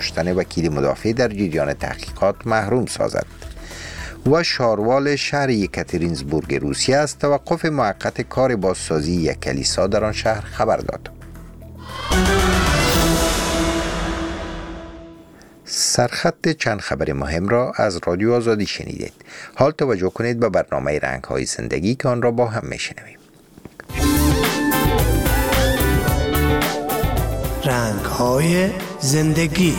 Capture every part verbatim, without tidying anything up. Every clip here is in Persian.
داشتن وکیل مدافع در جریان تحقیقات محروم سازد. و شاروال شهر یکاترینزبورگ روسیه از توقف موقت کار بازسازی یک کلیسا در آن شهر خبر داد. سرخط چند خبر مهم را از رادیو آزادی شنیدید. حال توجه کنید به برنامه رنگ‌های زندگی که آن را با هم میشنویم. رنگ‌های زندگی.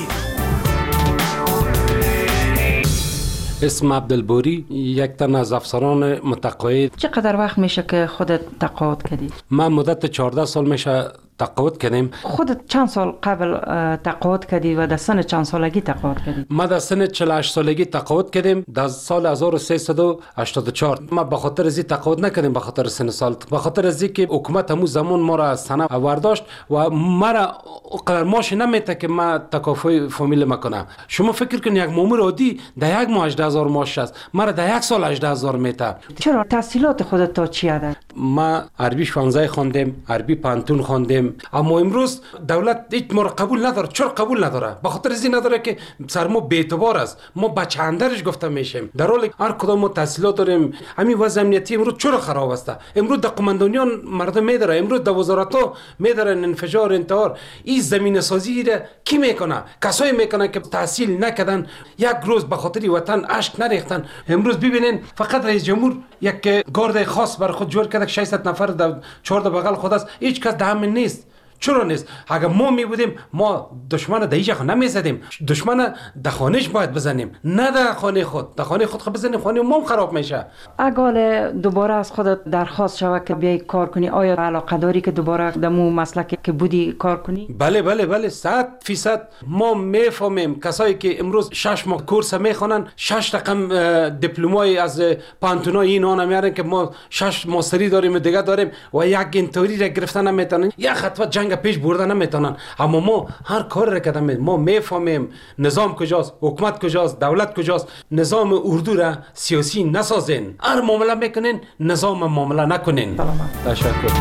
اسم عبدالباری، یک تن از افسران متقاعد. چقدر وقت میشه که خودت تقاعد کردی؟ من مدت چهارده سال میشه تقاعد کردیم. خودت چند سال قبل تقاعد کردی و در سن چند سالگی تقاعد کردی؟ ما در سن چهل و هشت سالگی تقاعد کردیم در سال هزار و سیصد و هشتاد و چهار. ما به خاطر ازی تقاعد نکردیم، به خاطر سن سال، به خاطر ازی که حکومت همون زمان ما را از سنه ورداشت و ما را قدر ماش نمیته که ما تکافل فامیل میکنم. شما فکر کن یک مامور عادی در یک ماه هجده هزار ماش است، ما را در یک سال هجده هزار میته. چرا؟ تحصیلات خودت تا چی عدد؟ ما عربی شانزده خواندیم، عربی پانتون خواندیم، اما امروز دولت هیچ ما را قبول نداره. چرا قبول نداره؟ به خاطر از این نداره که سر ما بی‌اعتبار است. ما بچه اندرش گفته میشیم، در حالی هر کدام ما تحصیلات داریم. همین وضع امنیتی امروز چرا خراب است؟ امروز در قماندانیان مردم میداره، امروز در وزارت ها میدارن انفجار انتحار. این زمین سازی را کی میکنه؟ کسایی میکنه که تحصیل نکردن، یک روز به خاطر وطن اشک نریختن. امروز ببینین فقط رئیس جمهور یک گارد خاص بر خود جور کرده، ششصد نفر در چهار بغل خود است، هیچ کس در همین نیست. چرا نیست؟ اگر ما می بودیم ما دشمن در هیچ جا نمی زدیم. دشمن در خانهش باید بزنیم، نه در خانه خود. در خانه خود خود بزنیم، خانه ما خراب میشه. اگر دوباره از خودت درخواست شود که بیای کار کنی، آیا علاقه داری که دوباره در مو مسلک که بودی کار کنی؟ بله بله بله، صد فیصد. ما میفهمیم کسایی که امروز شش ماه کورس میخوانن، شش رقم دیپلمای از پانتونای اینا نمیارن که ما شش ماستری داریم و دیگه داریم و یک انتوری را گرفتن نمیتونن، یک خطوه جنگ پیش برده نمیتونن. اما ما هر کار را کردیم، ما میفهمیم نظام کجاست، حکومت کجاست، دولت کجاست. نظام اردو را سیاسی نسازین، هر معامله میکنین نظام معامله نکنین. تشکر.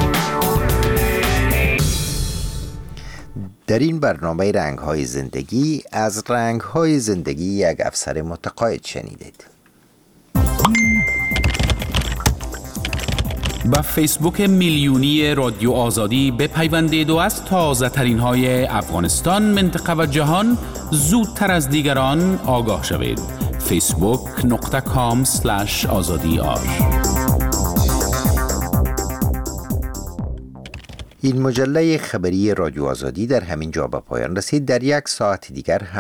در این برنامه رنگ‌های زندگی از رنگ‌های زندگی یک افسر متقاعد شنیدید. با فیسبوک میلیونی رادیو آزادی بپیوندید و از تازه ترین های افغانستان، منطقه و جهان زودتر از دیگران آگاه شوید. فیسبوک نقطه کام سلش آزادی آر. این مجله خبری رادیو آزادی در همین جا به پایان رسید. در یک ساعت دیگر